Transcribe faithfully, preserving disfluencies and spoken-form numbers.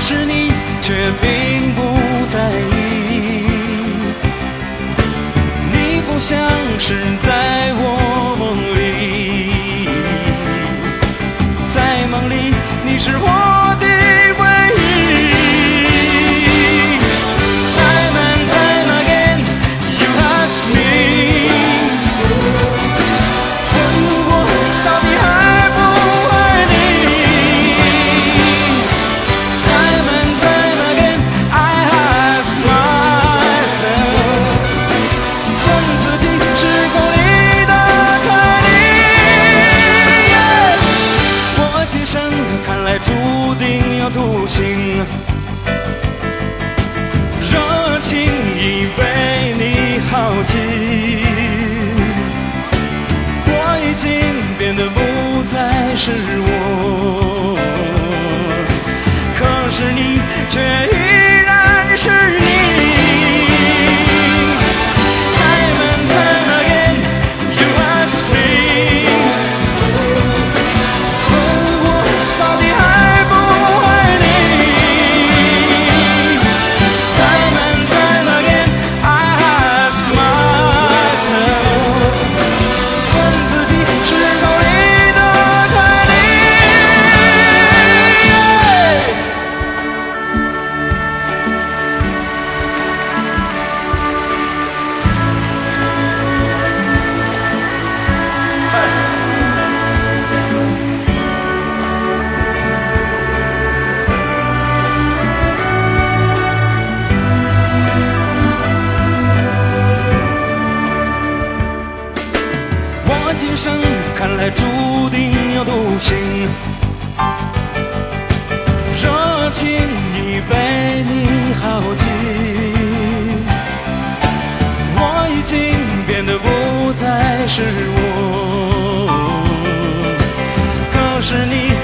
是你却并不在意。你不像是在我梦里，在梦里你是我的唯一。Time and time again you ask me， 问我到底爱不爱你。Time and time again I ask myself， 问自己是否离得开你。Yeah， 我今生看来注定要独行，热情已被你耗尽，我已经变得不再是我，可是你却依然是你。Time and time again you ask me， 问我到底爱不爱你。Time and time again I ask myself， 问自己是否离得开你。我今生看来注定要独行，热情已被你耗尽，我已经变得不再是我，可是你